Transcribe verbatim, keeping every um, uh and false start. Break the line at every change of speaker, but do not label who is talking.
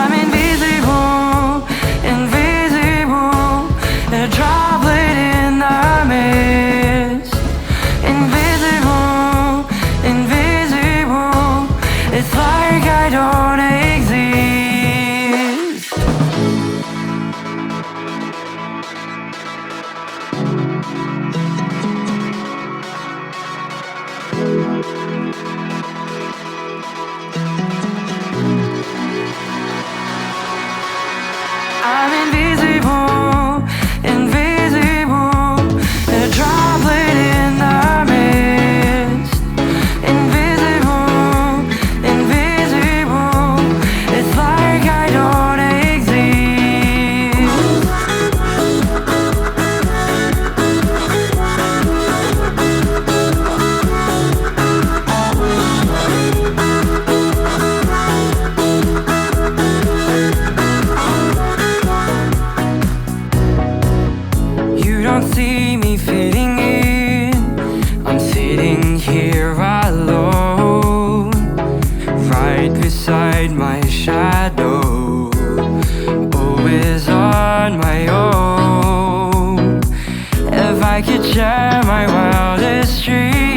I'm invisible, invisible, a droplet in the mist. Invisible, invisible, it's like I don't exist. I'm invisible, invisible, a droplet in the mist. Invisible, invisible, it's like I don't You don't see me fitting in. I'm sitting here alone, right beside my shadow, always on my own. If I could share my wildest dreams,